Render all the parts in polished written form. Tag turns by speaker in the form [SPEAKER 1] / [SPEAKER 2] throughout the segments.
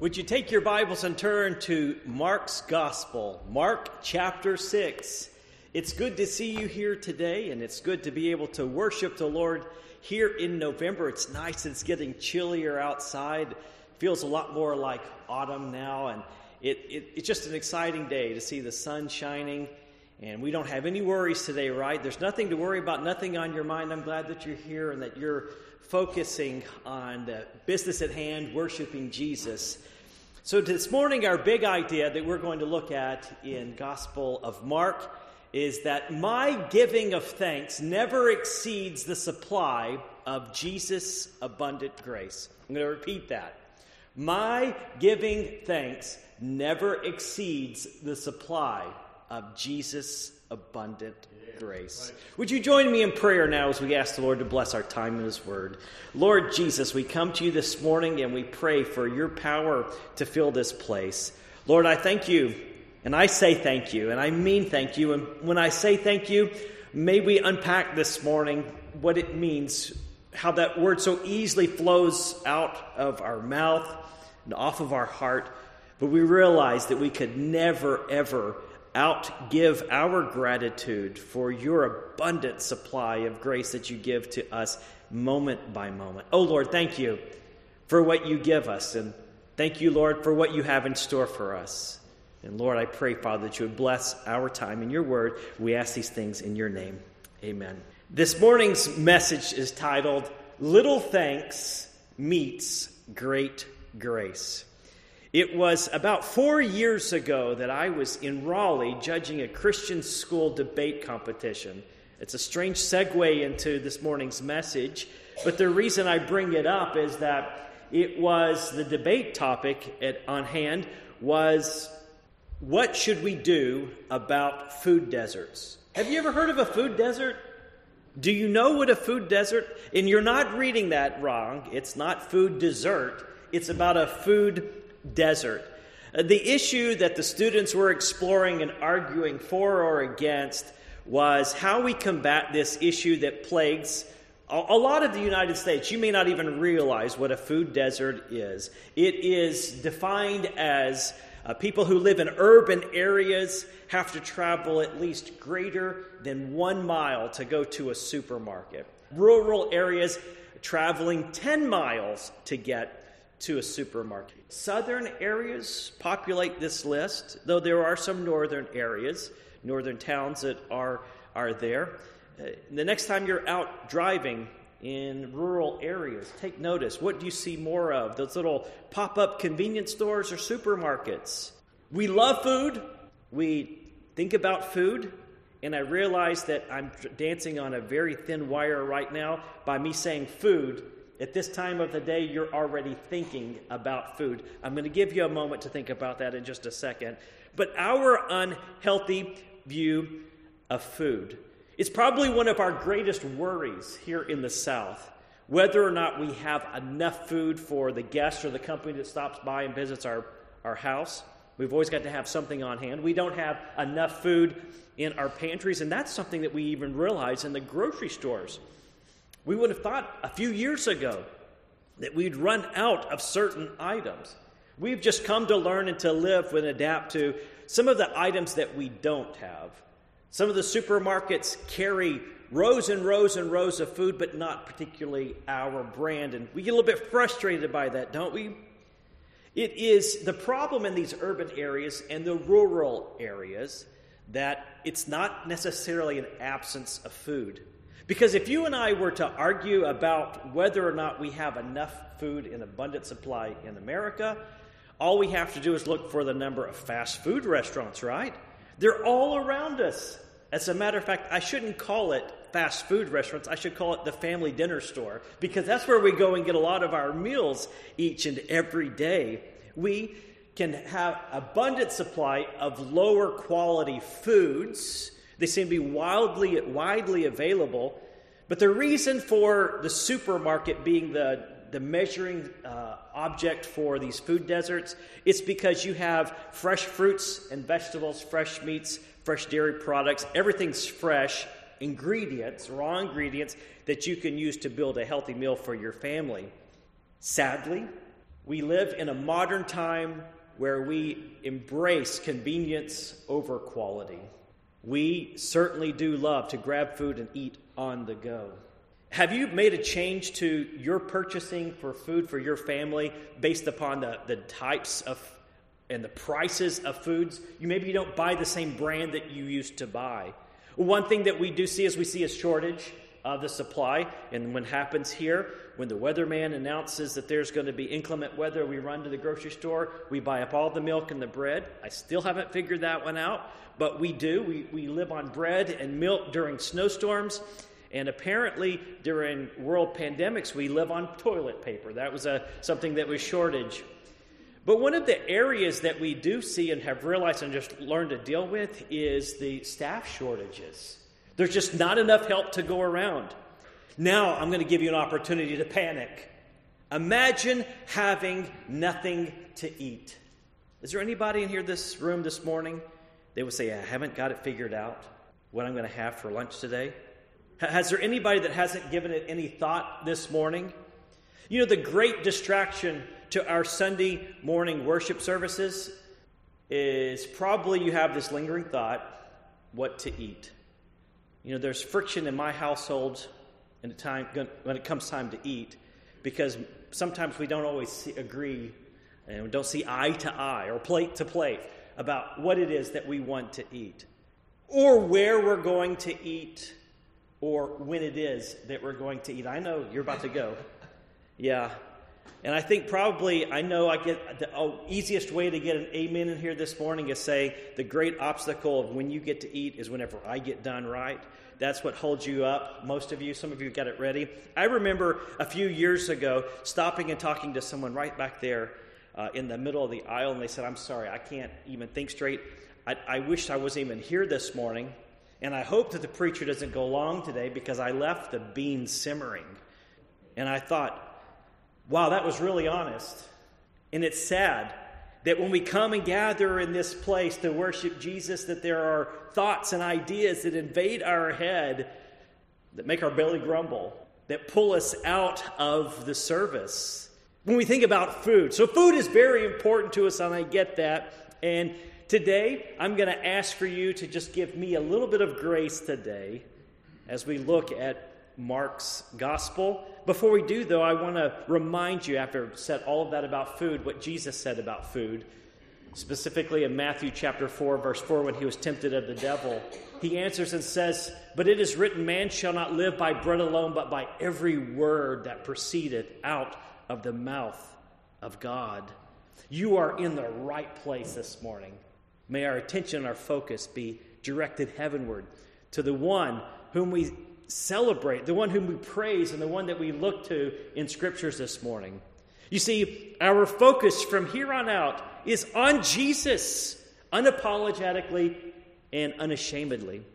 [SPEAKER 1] Would you take your Bibles and turn to Mark's Gospel, Mark chapter 6. It's good to see you here today, and it's good to be able to worship the Lord here in November. It's nice, it's getting chillier outside. It feels a lot more like autumn now, and it's just an exciting day to see the sun shining. And we don't have any worries today, right? There's nothing to worry about, nothing on your mind. I'm glad that you're here and that you're focusing on the business at hand, worshiping Jesus. So this morning, our big idea that we're going to look at in Gospel of Mark is that my giving of thanks never exceeds the supply of Jesus' abundant grace. I'm going to repeat that. My giving thanks never exceeds the supply of Jesus' abundant grace. Would you join me in prayer now as we ask the Lord to bless our time in His Word? Lord Jesus, we come to you this morning and we pray for your power to fill this place. Lord, I thank you, and I say thank you, and I mean thank you. And when I say thank you, may we unpack this morning what it means, how that word so easily flows out of our mouth and off of our heart. But we realize that we could never, ever outgive our gratitude for your abundant supply of grace that you give to us moment by moment. Oh, Lord, thank you for what you give us, and thank you, Lord, for what you have in store for us. And Lord, I pray, Father, that you would bless our time in your word. We ask these things in your name. Amen. This morning's message is titled, Little Thanks Meets Great Grace. It was about 4 years ago that I was in Raleigh judging a Christian school debate competition. It's a strange segue into this morning's message, but the reason I bring it up is that it was the debate topic on hand was, what should we do about food deserts? Have you ever heard of a food desert? Do you know what a food desert? And you're not reading that wrong. It's not food dessert. It's about a food desert. The issue that the students were exploring and arguing for or against was how we combat this issue that plagues a lot of the United States. You may not even realize what a food desert is. It is defined as people who live in urban areas have to travel at least greater than 1 mile to go to a supermarket. Rural areas traveling 10 miles to get to a supermarket. Southern areas populate this list, though there are some northern areas, northern towns that are there. The next time you're out driving in rural areas, take notice. What do you see more of? Those little pop-up convenience stores or supermarkets. We love food. We think about food. And I realize that I'm dancing on a very thin wire right now by me saying food. At this time of the day, you're already thinking about food. I'm going to give you a moment to think about that in just a second. But our unhealthy view of food is probably one of our greatest worries here in the South. Whether or not we have enough food for the guest or the company that stops by and visits our house. We've always got to have something on hand. We don't have enough food in our pantries, and that's something that we even realize in the grocery stores. We would have thought a few years ago that we'd run out of certain items. We've just come to learn and to live and adapt to some of the items that we don't have. Some of the supermarkets carry rows and rows and rows of food, but not particularly our brand. And we get a little bit frustrated by that, don't we? It is the problem in these urban areas and the rural areas that it's not necessarily an absence of food. Because if you and I were to argue about whether or not we have enough food in abundant supply in America, all we have to do is look for the number of fast food restaurants, right? They're all around us. As a matter of fact, I shouldn't call it fast food restaurants. I should call it the family dinner store, because that's where we go and get a lot of our meals each and every day. We can have abundant supply of lower quality foods. They seem to be widely available. But the reason for the supermarket being the measuring object for these food deserts is because you have fresh fruits and vegetables, fresh meats, fresh dairy products. Everything's fresh ingredients, raw ingredients that you can use to build a healthy meal for your family. Sadly, We live in a modern time where we embrace convenience over quality. We certainly do love to grab food and eat on the go. Have you made a change to your purchasing for food for your family based upon the types of and the prices of foods? Maybe you don't buy the same brand that you used to buy. One thing that we do see is we see a shortage of the supply. And what happens here, when the weatherman announces that there's going to be inclement weather, we run to the grocery store, we buy up all the milk and the bread. I still haven't figured that one out, but we do. We live on bread and milk during snowstorms. And apparently, during world pandemics, we live on toilet paper. That was something that was shortage. But one of the areas that we do see and have realized and just learned to deal with is the staff shortages. There's just not enough help to go around. Now, I'm going to give you an opportunity to panic. Imagine having nothing to eat. Is there anybody in here this room this morning? They would say, I haven't got it figured out what I'm going to have for lunch today. Has there anybody that hasn't given it any thought this morning? You know, the great distraction to our Sunday morning worship services is probably you have this lingering thought, what to eat. You know, there's friction in my household when it comes time to eat, because sometimes we don't always agree and we don't see eye to eye or plate to plate about what it is that we want to eat, or where we're going to eat, or when it is that we're going to eat. I know you're about to go. Yeah. And I think probably, I get the easiest way to get an amen in here this morning is say the great obstacle of when you get to eat is whenever I get done right. That's what holds you up. Most of you, some of you got it ready. I remember a few years ago stopping and talking to someone right back there in the middle of the aisle, and they said, I'm sorry, I can't even think straight. I wish I wasn't even here this morning, and I hope that the preacher doesn't go long today because I left the beans simmering. And I thought, wow, that was really honest. And it's sad that when we come and gather in this place to worship Jesus, that there are thoughts and ideas that invade our head that make our belly grumble, that pull us out of the service. When we think about food. So food is very important to us, and I get that. And today, I'm going to ask for you to just give me a little bit of grace today as we look at Mark's gospel. Before we do, though, I want to remind you, after I've said all of that about food, what Jesus said about food. Specifically in Matthew chapter 4, verse 4, when he was tempted of the devil, he answers and says, but it is written, man shall not live by bread alone, but by every word that proceedeth out of the mouth of God. You are in the right place this morning. May our attention and our focus be directed heavenward to the one whom we celebrate, the one whom we praise, and the one that we look to in scriptures this morning. You see, our focus from here on out is on Jesus, unapologetically and unashamedly.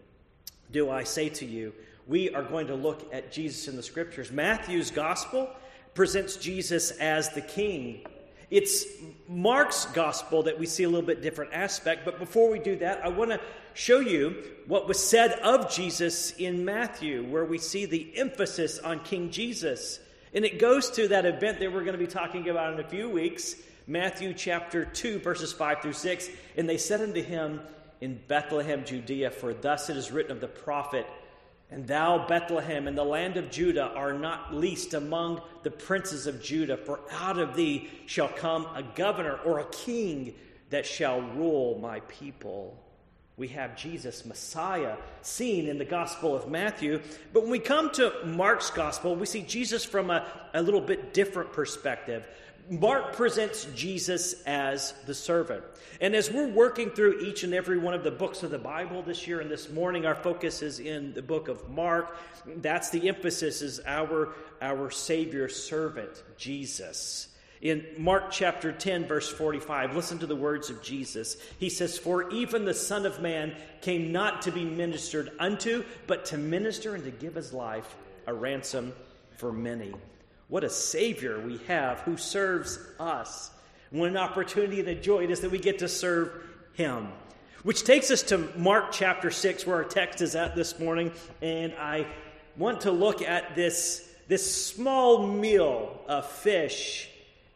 [SPEAKER 1] Do I say to you, we are going to look at Jesus in the scriptures. Matthew's gospel presents Jesus as the king. It's Mark's gospel that we see a little bit different aspect. But before we do that, I want to show you what was said of Jesus in Matthew, where we see the emphasis on King Jesus. And it goes to that event that we're going to be talking about in a few weeks, Matthew chapter 2, verses 5 through 6. And they said unto him, in Bethlehem, Judea, for thus it is written of the prophet, and thou, Bethlehem, in the land of Judah, are not least among the princes of Judah, for out of thee shall come a governor or a king that shall rule my people. We have Jesus, Messiah, seen in the Gospel of Matthew. But when we come to Mark's Gospel, we see Jesus from a little bit different perspective. Mark presents Jesus as the servant. And as we're working through each and every one of the books of the Bible this year and this morning, our focus is in the book of Mark. That's the emphasis, is our Savior servant, Jesus. In Mark chapter 10, verse 45, listen to the words of Jesus. He says, for even the Son of Man came not to be ministered unto, but to minister and to give his life a ransom for many. What a Savior we have who serves us. What an opportunity and a joy it is that we get to serve him. Which takes us to Mark chapter 6, where our text is at this morning. And I want to look at this small meal of fish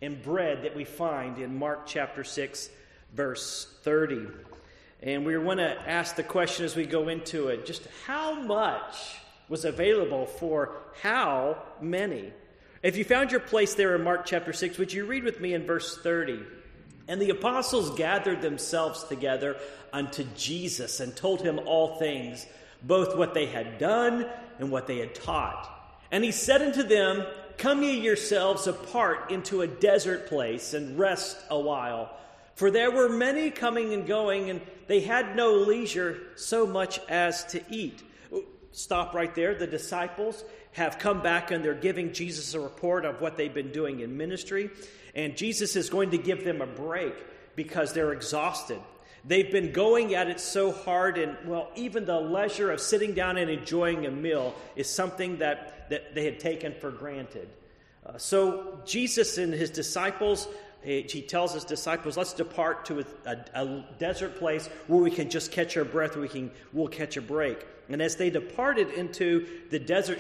[SPEAKER 1] and bread that we find in Mark chapter 6, verse 30. And we want to ask the question as we go into it, just how much was available for how many? If you found your place there in Mark chapter 6, would you read with me in verse 30? And the apostles gathered themselves together unto Jesus and told him all things, both what they had done and what they had taught. And he said unto them, Come ye yourselves apart into a desert place and rest a while. For there were many coming and going, and they had no leisure so much as to eat. Stop right there. The disciples have come back and they're giving Jesus a report of what they've been doing in ministry. And Jesus is going to give them a break because they're exhausted. They've been going at it so hard, and, well, even the leisure of sitting down and enjoying a meal is something that they had taken for granted. So Jesus and his disciples, he tells his disciples, let's depart to a desert place where we can just catch our breath, we'll catch a break. And as they departed into the desert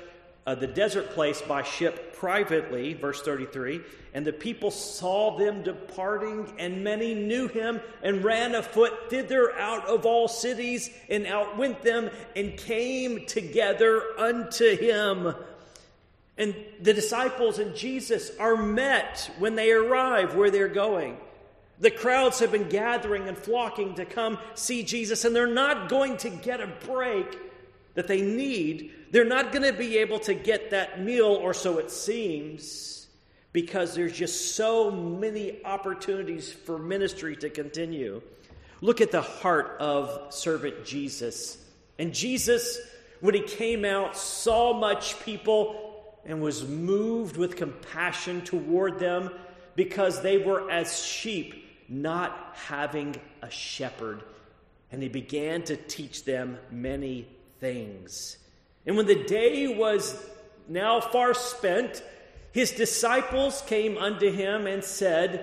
[SPEAKER 1] place by ship privately, verse 33, and the people saw them departing, and many knew him, and ran afoot thither out of all cities, and outwent them, and came together unto him. And the disciples and Jesus are met when they arrive where they're going. The crowds have been gathering and flocking to come see Jesus, and they're not going to get a break that they need. They're not going to be able to get that meal, or so it seems, because there's just so many opportunities for ministry to continue. Look at the heart of servant Jesus. And Jesus, when he came out, saw much people and was moved with compassion toward them because they were as sheep, not having a shepherd. And he began to teach them many things. And when the day was now far spent, his disciples came unto him and said,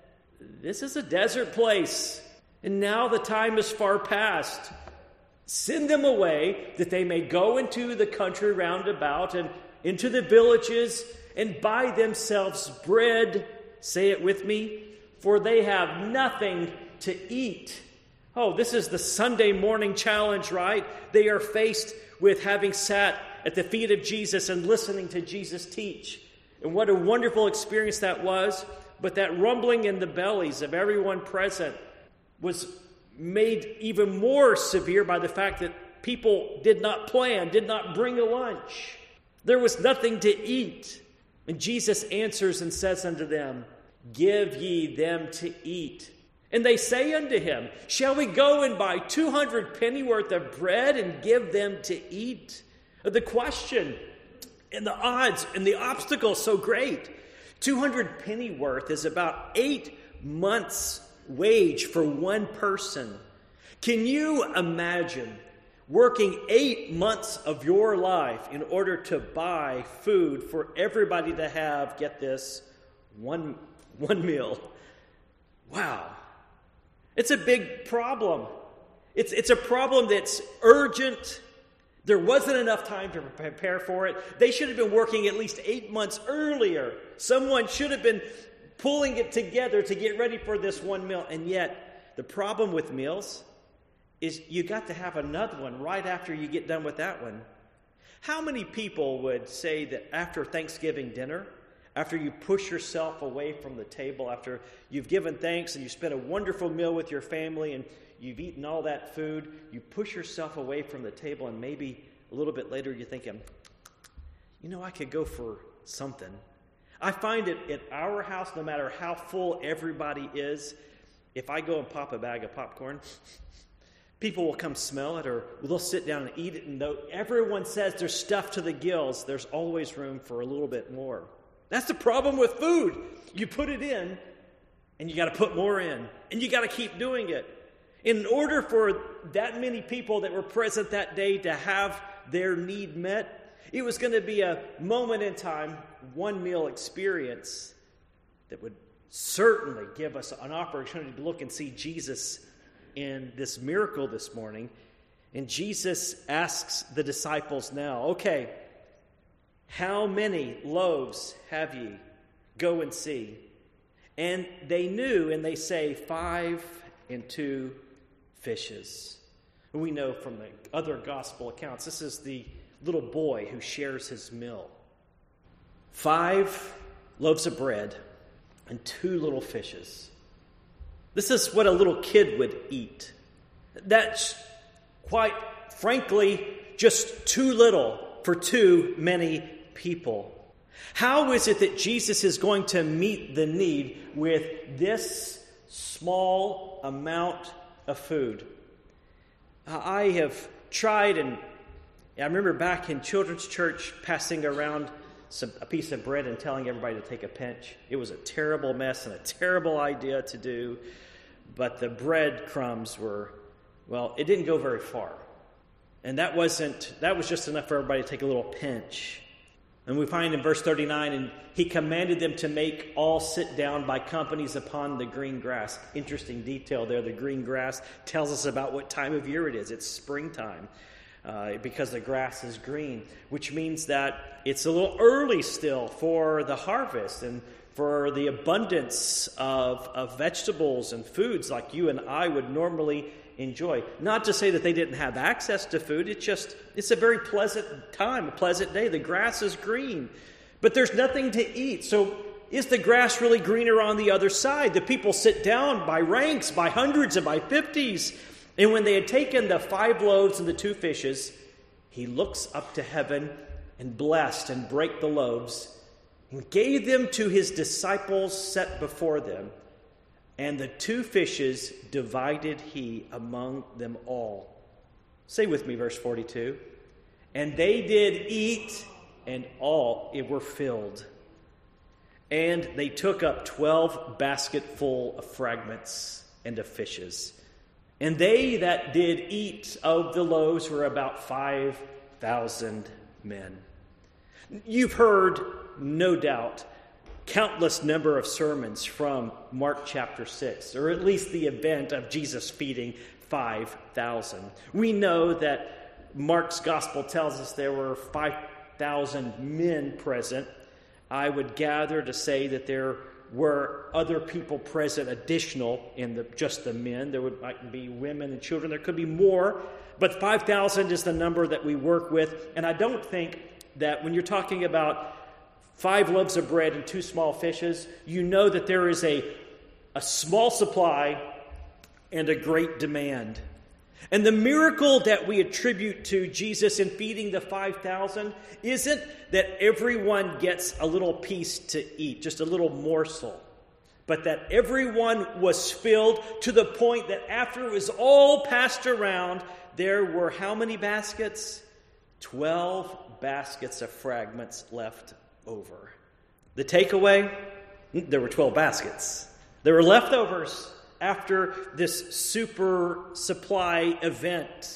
[SPEAKER 1] This is a desert place, and now the time is far past. Send them away, that they may go into the country round about, and into the villages, and buy themselves bread. Say it with me. For they have nothing to eat. Oh, this is the Sunday morning challenge, right? They are faced with having sat at the feet of Jesus and listening to Jesus teach. And what a wonderful experience that was. But that rumbling in the bellies of everyone present was made even more severe by the fact that people did not plan, did not bring a lunch. There was nothing to eat. And Jesus answers and says unto them, Give ye them to eat. And they say unto him, Shall we go and buy 200 pennyworth of bread and give them to eat? The question and the odds and the obstacle so great. 200 pennyworth is about 8 months' wage for one person. Can you imagine working 8 months of your life in order to buy food for everybody to have, get this, one meal? Wow. It's a big problem. It's a problem that's urgent. There wasn't enough time to prepare for it. They should have been working at least 8 months earlier. Someone should have been pulling it together to get ready for this one meal. And yet, the problem with meals is you got to have another one right after you get done with that one. How many people would say that after Thanksgiving dinner, after you push yourself away from the table, after you've given thanks and you spent a wonderful meal with your family and you've eaten all that food, you push yourself away from the table, and maybe a little bit later you're thinking, I could go for something. I find it at our house, no matter how full everybody is, if I go and pop a bag of popcorn, people will come smell it, or they'll sit down and eat it, and though everyone says there's stuffed to the gills, there's always room for a little bit more. That's the problem with food. You put it in, and you got to put more in, and you got to keep doing it. In order for that many people that were present that day to have their need met, it was going to be a moment in time, one meal experience that would certainly give us an opportunity to look and see Jesus in this miracle this morning. And Jesus asks the disciples now, okay, how many loaves have ye? Go and see. And they knew, and they say, 5 and 2 fishes. And we know from the other gospel accounts, this is the little boy who shares his meal. 5 loaves of bread and 2 little fishes. This is what a little kid would eat. That's quite frankly just too little for too many people. How is it that Jesus is going to meet the need with this small amount of food? I have tried, and I remember back in children's church passing around a piece of bread and telling everybody to take a pinch. It was a terrible mess and a terrible idea to do, but the breadcrumbs were, well, it didn't go very far. And that was just enough for everybody to take a little pinch. And we find in verse 39, and he commanded them to make all sit down by companies upon the green grass. Interesting detail there. The green grass tells us about what time of year it is. It's springtime because the grass is green, which means that it's a little early still for the harvest and for the abundance of vegetables and foods like you and I would normally enjoy. Not to say that they didn't have access to food. It's a very pleasant time, a pleasant day. The grass is green, but there's nothing to eat. So is the grass really greener on the other side? The people sit down by ranks, by hundreds and by 50s. And when they had taken the 5 loaves and the 2 fishes, he looks up to heaven and blessed and brake the loaves and gave them to his disciples set before them. And the 2 fishes divided he among them all. Say with me, verse 42. And they did eat, and all it were filled. And they took up 12 basketful of fragments and of fishes. And they that did eat of the loaves were about 5,000 men. You've heard, no doubt, countless number of sermons from Mark chapter 6, or at least the event of Jesus feeding 5,000. We know that Mark's gospel tells us there were 5,000 men present. I would gather to say that there were other people present additional in just the men. There might be women and children. There could be more, but 5,000 is the number that we work with. And I don't think that when you're talking about 5 loaves of bread and 2 small fishes, you know that there is a small supply and a great demand. And the miracle that we attribute to Jesus in feeding the 5,000 isn't that everyone gets a little piece to eat, just a little morsel, but that everyone was filled to the point that after it was all passed around, there were how many baskets? 12 baskets of fragments left over. The takeaway? There were 12 baskets. There were leftovers after this super supply event.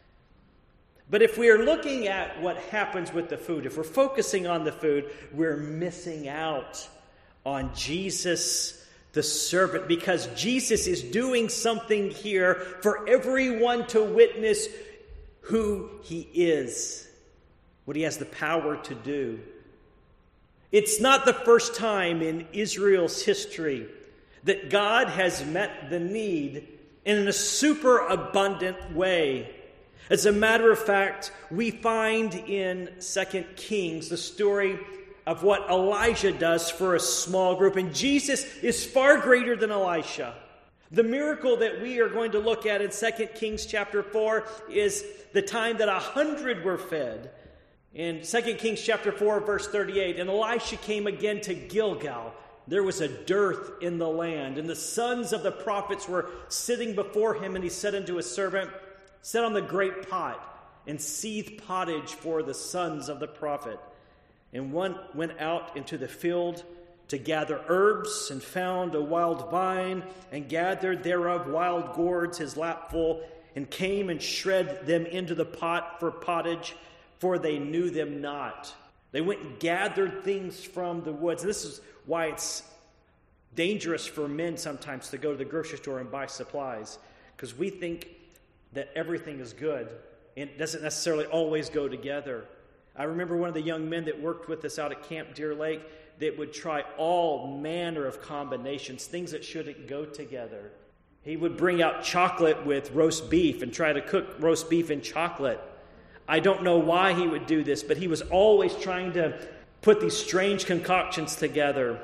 [SPEAKER 1] But if we are looking at what happens with the food, if we're focusing on the food, we're missing out on Jesus, the servant, because Jesus is doing something here for everyone to witness who he is, what he has the power to do. It's not the first time in Israel's history that God has met the need in a super abundant way. As a matter of fact, we find in 2 Kings the story of what Elijah does for a small group. And Jesus is far greater than Elisha. The miracle that we are going to look at in 2 Kings chapter 4 is the time that 100 were fed. In 2 Kings chapter 4, verse 38, and Elisha came again to Gilgal. There was a dearth in the land, and the sons of the prophets were sitting before him, and he said unto his servant, set on the great pot, and seethe pottage for the sons of the prophet. And one went out into the field to gather herbs, and found a wild vine, and gathered thereof wild gourds his lapful, and came and shred them into the pot for pottage, for they knew them not. They went and gathered things from the woods. And this is why it's dangerous for men sometimes to go to the grocery store and buy supplies, because we think that everything is good, and it doesn't necessarily always go together. I remember one of the young men that worked with us out at Camp Deer Lake. that would try all manner of combinations, things that shouldn't go together. He would bring out chocolate with roast beef and try to cook roast beef in chocolate. I don't know why he would do this, but he was always trying to put these strange concoctions together.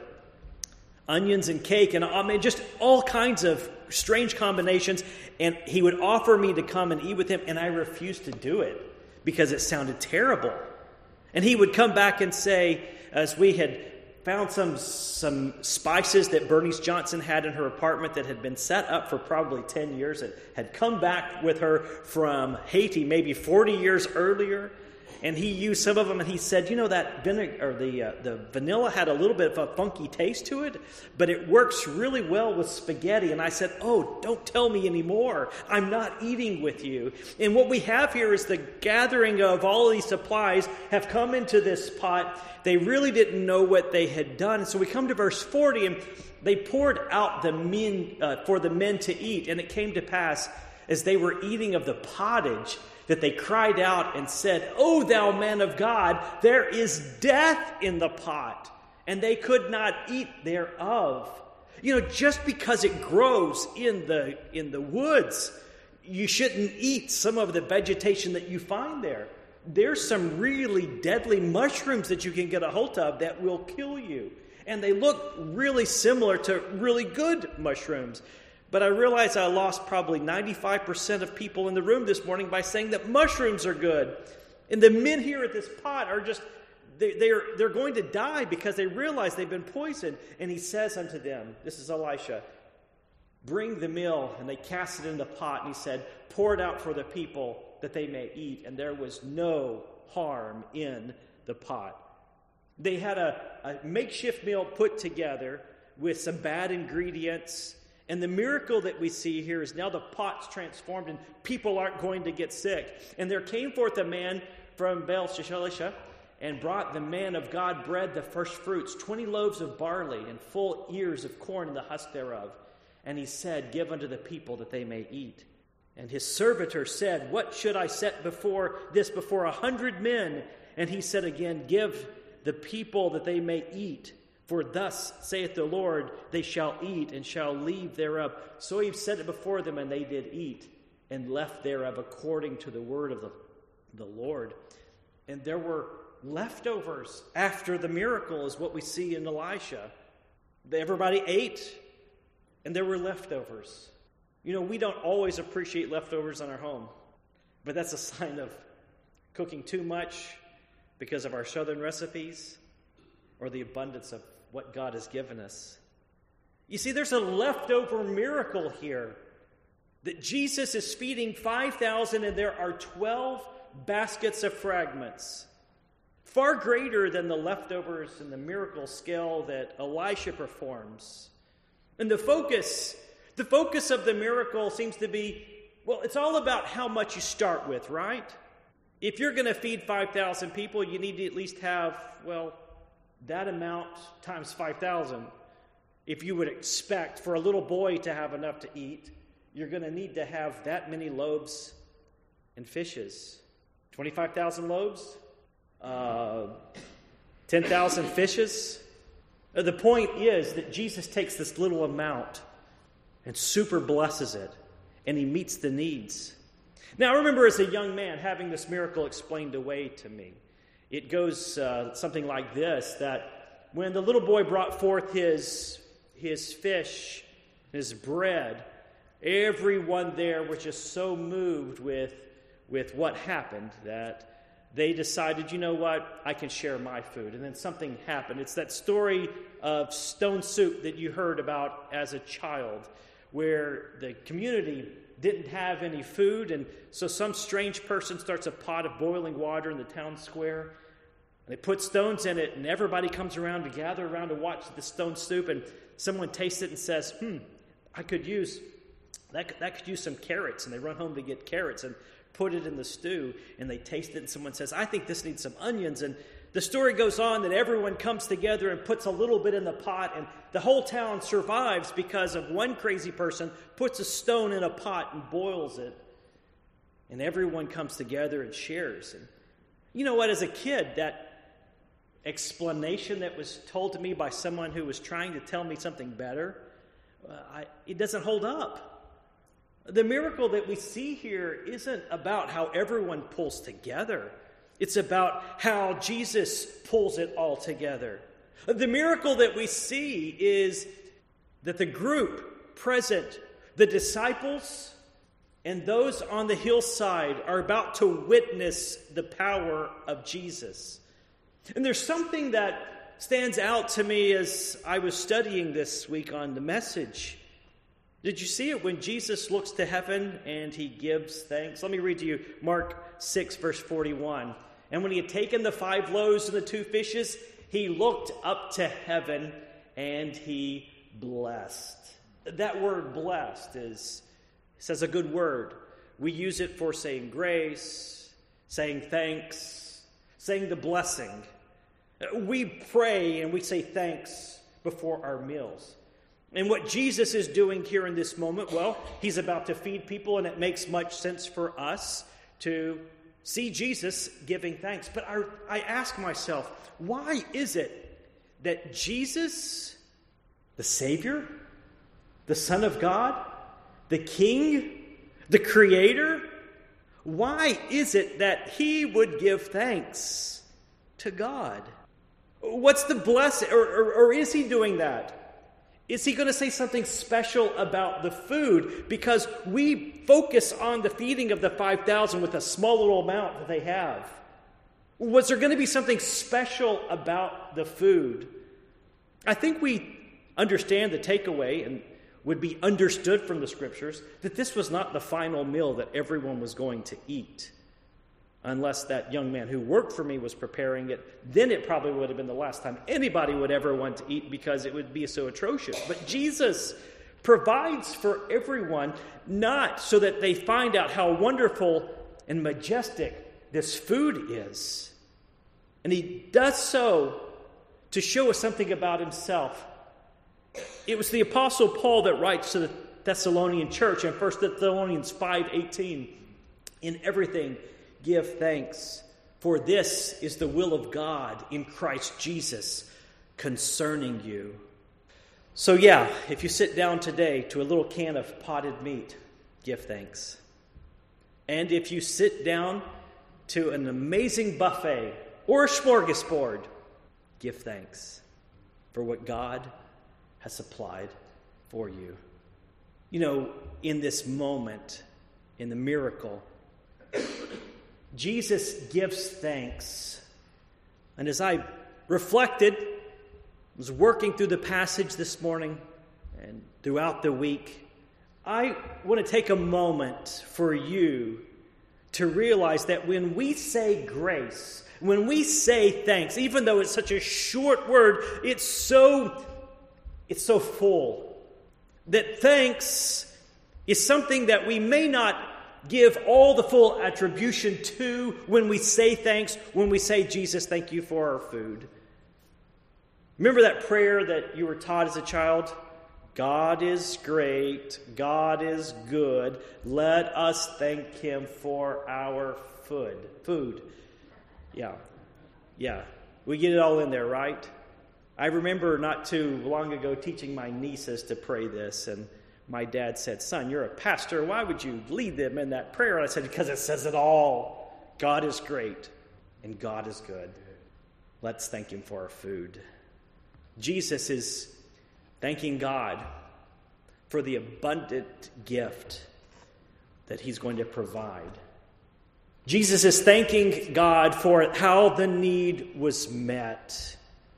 [SPEAKER 1] Onions and cake, and just all kinds of strange combinations. And he would offer me to come and eat with him, and I refused to do it because it sounded terrible. And he would come back and say, as we had found some spices that Bernice Johnson had in her apartment that had been set up for probably 10 years. It had come back with her from Haiti maybe 40 years earlier. And he used some of them, and he said, that vinegar, or the vanilla had a little bit of a funky taste to it, but it works really well with spaghetti. And I said, oh, don't tell me anymore. I'm not eating with you. And what we have here is the gathering of all of these supplies have come into this pot. They really didn't know what they had done. And so we come to verse 40, and they poured out the men for the men to eat. And it came to pass, as they were eating of the pottage, that they cried out and said, "O thou man of God, there is death in the pot," and they could not eat thereof. Just because it grows in the woods, you shouldn't eat some of the vegetation that you find there. There's some really deadly mushrooms that you can get a hold of that will kill you. And they look really similar to really good mushrooms. But I realize I lost probably 95% of people in the room this morning by saying that mushrooms are good. And the men here at this pot are just, they're going to die because they realize they've been poisoned. And he says unto them, this is Elisha, "Bring the meal." And they cast it in the pot. And he said, "Pour it out for the people that they may eat." And there was no harm in the pot. They had a makeshift meal put together with some bad ingredients. And the miracle that we see here is now the pot's transformed and people aren't going to get sick. And there came forth a man from Baal-Shalisha and brought the man of God bread, the first fruits, 20 loaves of barley and full ears of corn in the husk thereof. And he said, "Give unto the people that they may eat." And his servitor said, "What should I set before 100 men? And he said again, "Give the people that they may eat. For thus saith the Lord, they shall eat and shall leave thereof." So he set it before them, and they did eat and left thereof according to the word of the Lord. And there were leftovers after the miracle, is what we see in Elisha. Everybody ate, and there were leftovers. We don't always appreciate leftovers in our home, but that's a sign of cooking too much because of our southern recipes or the abundance of what God has given us. You see, there's a leftover miracle here that Jesus is feeding 5,000 and there are 12 baskets of fragments, far greater than the leftovers in the miracle scale that Elisha performs. And the focus of the miracle seems to be, it's all about how much you start with, right? If you're going to feed 5,000 people, you need to at least have, that amount times 5,000. If you would expect for a little boy to have enough to eat, you're going to need to have that many loaves and fishes. 25,000 loaves? 10,000 fishes? The point is that Jesus takes this little amount and super blesses it, and he meets the needs. Now, I remember as a young man having this miracle explained away to me. It goes something like this, that when the little boy brought forth his fish, his bread, everyone there was just so moved with what happened that they decided, I can share my food. And then something happened. It's that story of stone soup that you heard about as a child, where the community didn't have any food, and so some strange person starts a pot of boiling water in the town square. They put stones in it, and everybody comes around to gather around to watch the stone soup, and someone tastes it and says, that could use some carrots. And they run home to get carrots and put it in the stew, and they taste it, and someone says, "I think this needs some onions." And the story goes on that everyone comes together and puts a little bit in the pot, and the whole town survives because of one crazy person puts a stone in a pot and boils it, and everyone comes together and shares. And you know what, as a kid, explanation that was told to me by someone who was trying to tell me something better, it doesn't hold up. The miracle that we see here isn't about how everyone pulls together. It's about how Jesus pulls it all together. The miracle that we see is that the group present, the disciples and those on the hillside, are about to witness the power of Jesus. And there's something that stands out to me as I was studying this week on the message. Did you see it when Jesus looks to heaven and he gives thanks? Let me read to you Mark 6, verse 41. And when he had taken the 5 loaves and the 2 fishes, he looked up to heaven and he blessed. That word blessed says a good word. We use it for saying grace, saying thanks, saying the blessing. We pray and we say thanks before our meals. And what Jesus is doing here in this moment, well, he's about to feed people, and it makes much sense for us to see Jesus giving thanks. But I ask myself, why is it that Jesus, the Savior, the Son of God, the King, the Creator, why is it that he would give thanks to God? What's the blessing? Or is he doing that? Is he going to say something special about the food? Because we focus on the feeding of the 5,000 with a small little amount that they have. Was there going to be something special about the food? I think we understand the takeaway and would be understood from the Scriptures that this was not the final meal that everyone was going to eat. Unless that young man who worked for me was preparing it, then it probably would have been the last time anybody would ever want to eat because it would be so atrocious. But Jesus provides for everyone, not so that they find out how wonderful and majestic this food is. And he does so to show us something about himself. It was the Apostle Paul that writes to the Thessalonian church in 1 Thessalonians 5:18, "In everything give thanks, for this is the will of God in Christ Jesus concerning you." So yeah, if you sit down today to a little can of potted meat, give thanks. And if you sit down to an amazing buffet or a smorgasbord, give thanks for what God has supplied for you. You know, in this moment, in the miracle, Jesus gives thanks. And as I reflected, was working through the passage this morning and throughout the week, I want to take a moment for you to realize that when we say grace, when we say thanks, even though it's such a short word, it's so full. That thanks is something that we may not give all the full attribution to when we say thanks, when we say, "Jesus, thank you for our food." Remember that prayer that you were taught as a child? God is great, God is good, let us thank him for our food. Yeah. We get it all in there, right? I remember not too long ago teaching my nieces to pray this, and my dad said, "Son, you're a pastor. Why would you lead them in that prayer?" And I said, "Because it says it all. God is great and God is good. Let's thank him for our food." Jesus is thanking God for the abundant gift that he's going to provide. Jesus is thanking God for how the need was met.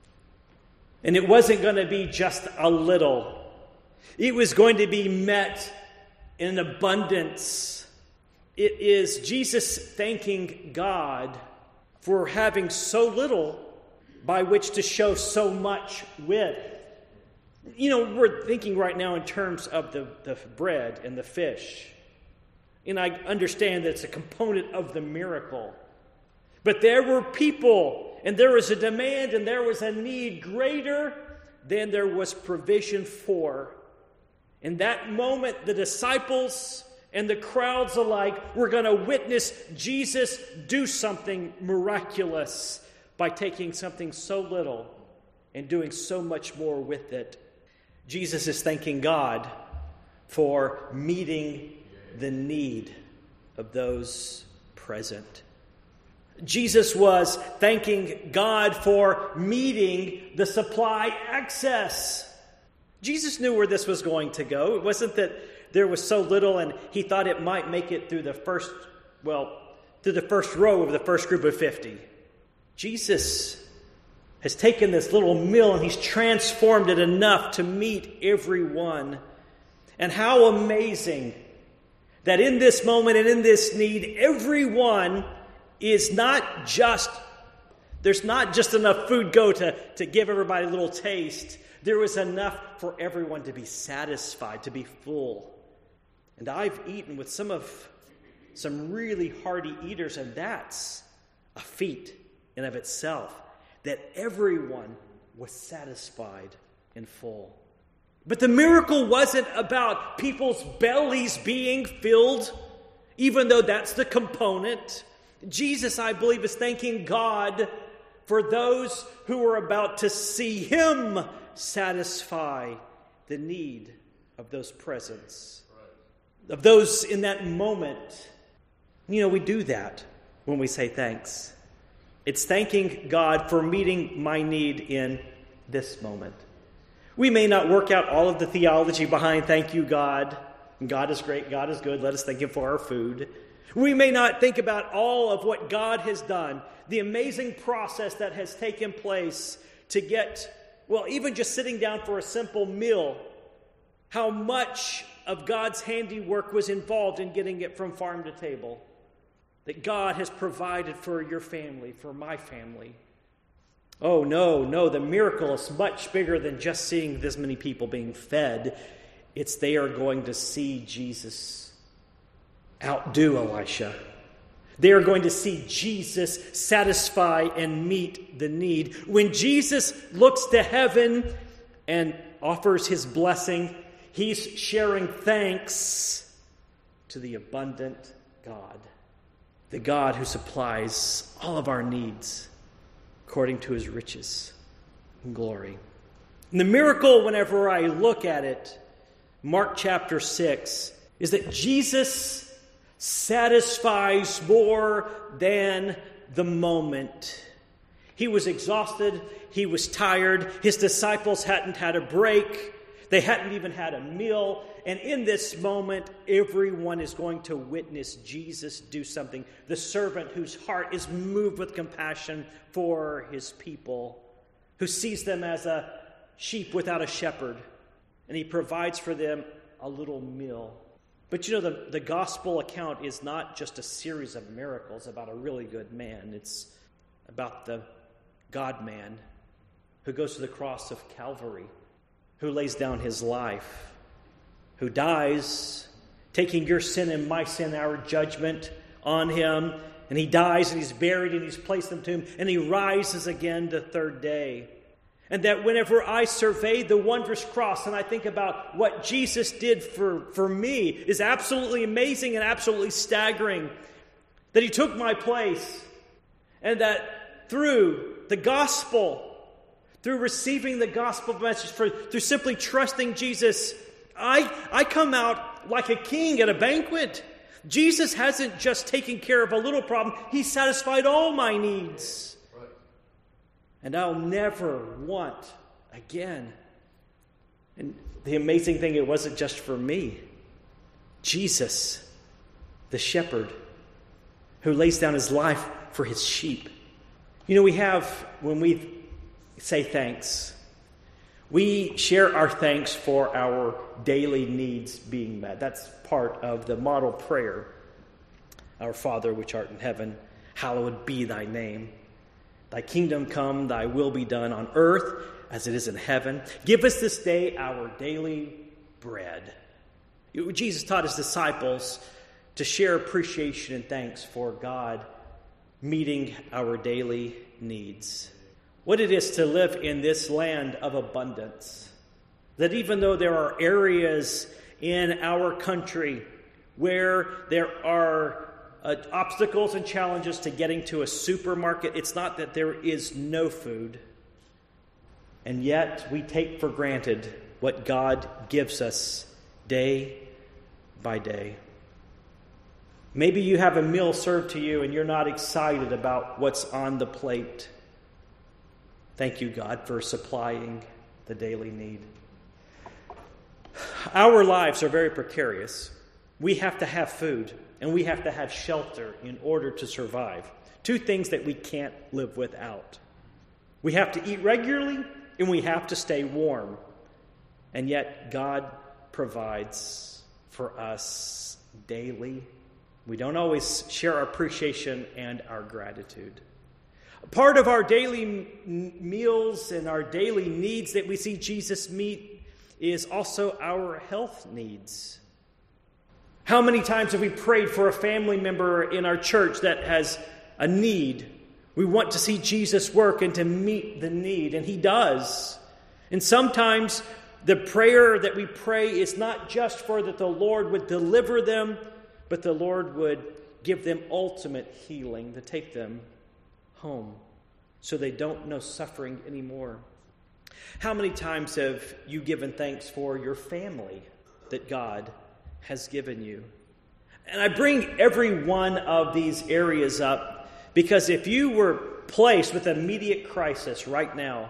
[SPEAKER 1] And it wasn't going to be just a little. It was going to be met in abundance. It is Jesus thanking God for having so little by which to show so much with. You know, we're thinking right now in terms of the bread and the fish. And I understand that it's a component of the miracle. But there were people, and there was a demand, and there was a need greater than there was provision for. In that moment, the disciples and the crowds alike were going to witness Jesus do something miraculous. by taking something so little and doing so much more with it. Jesus is thanking God for meeting the need of those present. Jesus was thanking God for meeting the supply excess. Jesus knew where this was going to go. It wasn't that there was so little and he thought it might make it through the first row of the first group of 50. Jesus has taken this little meal and he's transformed it enough to meet everyone. And how amazing that in this moment and in this need, everyone is not just, there's not just enough food to give everybody a little taste. There was enough for everyone to be satisfied, to be full. And I've eaten with some really hearty eaters, and that's a feat in of itself, that everyone was satisfied and full. But the miracle wasn't about people's bellies being filled, even though that's the component. Jesus, I believe, is thanking God for those who are about to see him satisfy the need of those presents, of those in that moment. We do that when we say thanks. It's thanking God for meeting my need in this moment. We may not work out all of the theology behind thank you, God. God is great, God is good, let us thank him for our food. We may not think about all of what God has done, the amazing process that has taken place to get, even just sitting down for a simple meal, how much of God's handiwork was involved in getting it from farm to table, that God has provided for your family, for my family. Oh, no, the miracle is much bigger than just seeing this many people being fed. It's they are going to see Jesus outdo Elisha. They are going to see Jesus satisfy and meet the need. When Jesus looks to heaven and offers his blessing, he's sharing thanks to the abundant God, the God who supplies all of our needs according to his riches and glory. And the miracle, whenever I look at it, Mark chapter 6, is that Jesus satisfies more than the moment. He was exhausted. He was tired. His disciples hadn't had a break. They hadn't even had a meal. And in this moment, everyone is going to witness Jesus do something. The servant whose heart is moved with compassion for his people, who sees them as a sheep without a shepherd. And he provides for them a little meal. But the gospel account is not just a series of miracles about a really good man. It's about the God-man who goes to the cross of Calvary, who lays down his life, who dies, taking your sin and my sin, our judgment on him. And he dies and he's buried and he's placed in the tomb and he rises again the third day. And that whenever I survey the wondrous cross and I think about what Jesus did for me is absolutely amazing and absolutely staggering. That he took my place and that through the gospel, through receiving the gospel message, through simply trusting Jesus, I come out like a king at a banquet. Jesus hasn't just taken care of a little problem. He satisfied all my needs. And I'll never want again. And the amazing thing, it wasn't just for me. Jesus, the shepherd, who lays down his life for his sheep. We have, when we say thanks, we share our thanks for our daily needs being met. That's part of the model prayer. Our Father, which art in heaven, hallowed be thy name. Thy kingdom come, thy will be done on earth as it is in heaven. Give us this day our daily bread. Jesus taught his disciples to share appreciation and thanks for God meeting our daily needs. What it is to live in this land of abundance. That even though there are areas in our country where there are obstacles and challenges to getting to a supermarket. It's not that there is no food. And yet we take for granted what God gives us day by day. Maybe you have a meal served to you and you're not excited about what's on the plate. Thank you, God, for supplying the daily need. Our lives are very precarious. We have to have food and we have to have shelter in order to survive. Two things that we can't live without. We have to eat regularly and we have to stay warm. And yet God provides for us daily. We don't always share our appreciation and our gratitude. Part of our daily meals and our daily needs that we see Jesus meet is also our health needs. How many times have we prayed for a family member in our church that has a need? We want to see Jesus work and to meet the need, and he does. And sometimes the prayer that we pray is not just for that the Lord would deliver them, but the Lord would give them ultimate healing to take them home so they don't know suffering anymore. How many times have you given thanks for your family that God has given you? And I bring every one of these areas up because if you were placed with an immediate crisis right now,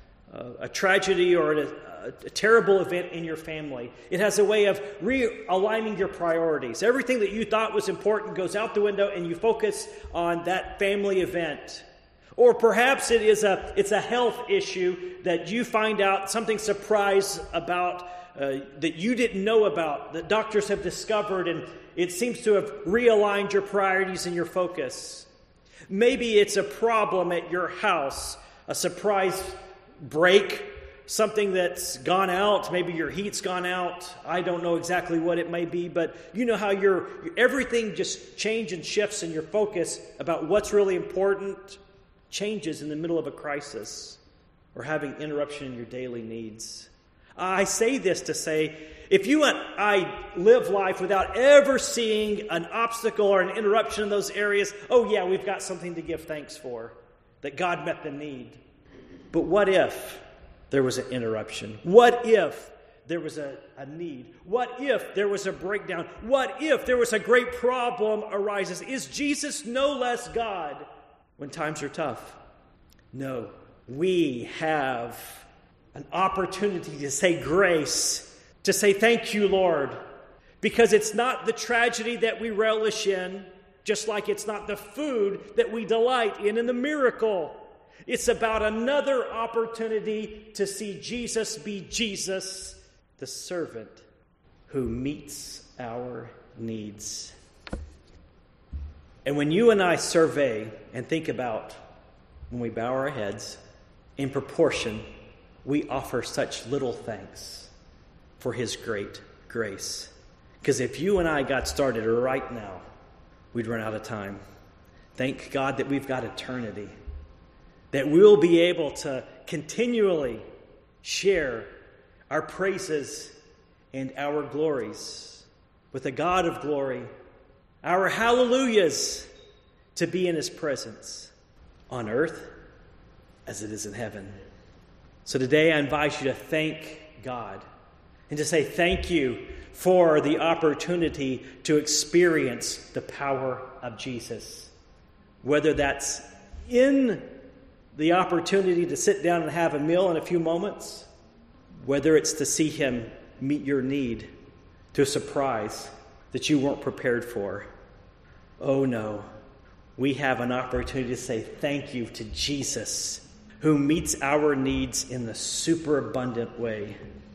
[SPEAKER 1] a tragedy or a terrible event in your family, it has a way of realigning your priorities. Everything that you thought was important goes out the window and you focus on that family event. Or perhaps it's a health issue that you find out something surprise about that you didn't know about, that doctors have discovered, and it seems to have realigned your priorities and your focus. Maybe it's a problem at your house, a surprise break, something that's gone out. Maybe your heat's gone out. I don't know exactly what it may be, but you know how everything just changes and shifts, and your focus about what's really important changes in the middle of a crisis or having interruption in your daily needs. I say this to say, if you and I live life without ever seeing an obstacle or an interruption in those areas, oh yeah, we've got something to give thanks for, that God met the need. But what if there was an interruption? What if there was a need? What if there was a breakdown? What if there was a great problem arises? Is Jesus no less God when times are tough? No. We have an opportunity to say grace, to say thank you, Lord, because it's not the tragedy that we relish in, just like it's not the food that we delight in the miracle. It's about another opportunity to see Jesus be Jesus, the servant who meets our needs. And when you and I survey and think about when we bow our heads, in proportion, we offer such little thanks for his great grace. Because if you and I got started right now, we'd run out of time. Thank God that we've got eternity, that we'll be able to continually share our praises and our glories with the God of glory, our hallelujahs, to be in his presence on earth as it is in heaven. So today I invite you to thank God and to say thank you for the opportunity to experience the power of Jesus. Whether that's in the opportunity to sit down and have a meal in a few moments, whether it's to see him meet your need to a surprise that you weren't prepared for. Oh no, we have an opportunity to say thank you to Jesus, who meets our needs in the superabundant way.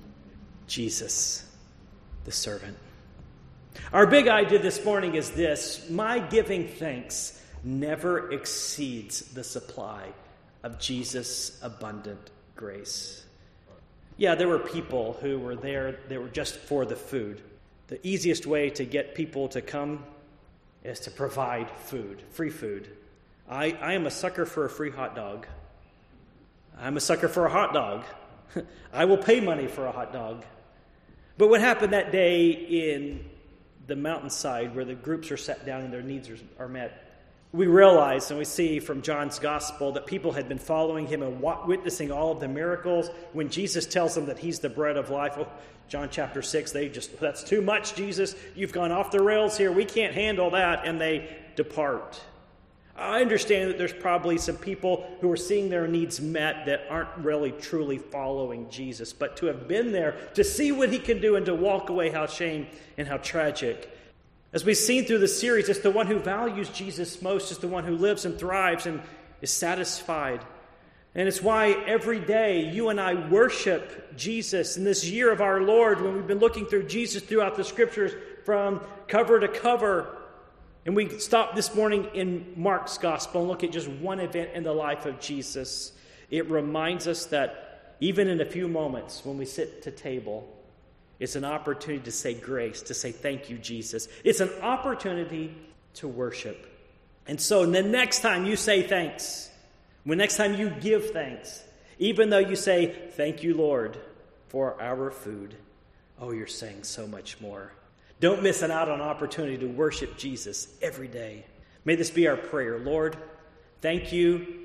[SPEAKER 1] Jesus, the servant. Our big idea this morning is this: my giving thanks never exceeds the supply of Jesus' abundant grace. Yeah, there were people who were there, they were just for the food. The easiest way to get people to come is to provide food, free food. I am a sucker for a free hot dog. I'm a sucker for a hot dog. I will pay money for a hot dog. But what happened that day in the mountainside where the groups are sat down and their needs are met. We realize and we see from John's gospel that people had been following him and witnessing all of the miracles. When Jesus tells them that he's the bread of life, John chapter 6, that's too much, Jesus. You've gone off the rails here. We can't handle that. And they depart. I understand that there's probably some people who are seeing their needs met that aren't really truly following Jesus. But to have been there, to see what he can do and to walk away, how shame and how tragic. As we've seen through the series, it's the one who values Jesus most is the one who lives and thrives and is satisfied. And it's why every day you and I worship Jesus in this year of our Lord, when we've been looking through Jesus throughout the Scriptures from cover to cover. And we stop this morning in Mark's Gospel and look at just one event in the life of Jesus. It reminds us that even in a few moments when we sit to table, it's an opportunity to say grace, to say thank you, Jesus. It's an opportunity to worship. And so the next time you say thanks, when next time you give thanks, even though you say, thank you, Lord, for our food, you're saying so much more. Don't miss out on an opportunity to worship Jesus every day. May this be our prayer. Lord, thank you